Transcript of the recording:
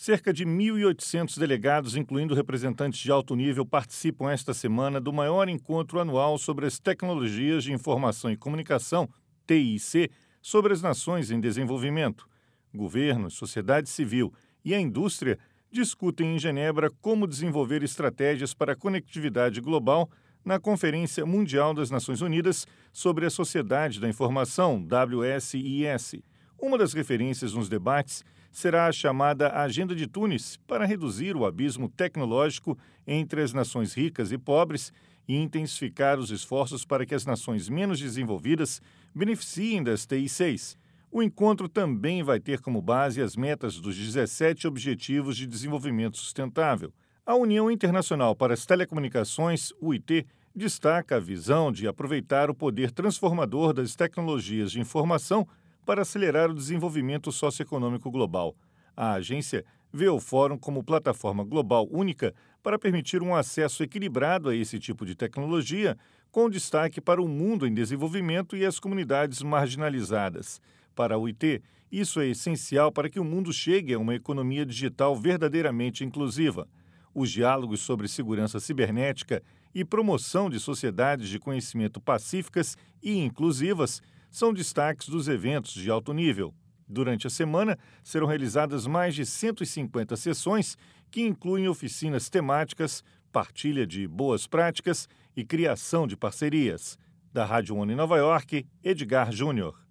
Cerca de 1.800 delegados, incluindo representantes de alto nível, participam esta semana do maior encontro anual sobre as tecnologias de informação e comunicação, TIC, sobre as nações em desenvolvimento. Governos, sociedade civil e a indústria discutem em Genebra como desenvolver estratégias para a conectividade global na Conferência Mundial das Nações Unidas sobre a Sociedade da Informação, WSIS. Uma das referências nos debates será a chamada Agenda de Tunis para reduzir o abismo tecnológico entre as nações ricas e pobres e intensificar os esforços para que as nações menos desenvolvidas beneficiem das TICs. O encontro também vai ter como base as metas dos 17 Objetivos de Desenvolvimento Sustentável. A União Internacional para as Telecomunicações, UIT, destaca a visão de aproveitar o poder transformador das tecnologias de informação para acelerar o desenvolvimento socioeconômico global. A agência vê o fórum como plataforma global única para permitir um acesso equilibrado a esse tipo de tecnologia, com destaque para o mundo em desenvolvimento e as comunidades marginalizadas. Para a UIT, isso é essencial para que o mundo chegue a uma economia digital verdadeiramente inclusiva. Os diálogos sobre segurança cibernética e promoção de sociedades de conhecimento pacíficas e inclusivas são destaques dos eventos de alto nível. Durante a semana, serão realizadas mais de 150 sessões que incluem oficinas temáticas, partilha de boas práticas e criação de parcerias. Da Rádio ONU em Nova York, Edgar Júnior.